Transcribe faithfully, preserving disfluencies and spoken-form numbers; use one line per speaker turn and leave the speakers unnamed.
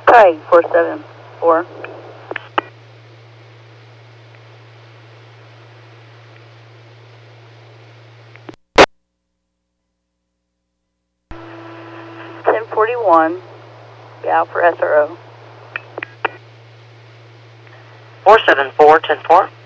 Hi, four seven four. ten forty-one, be out for S R O.
four seven four, ten four.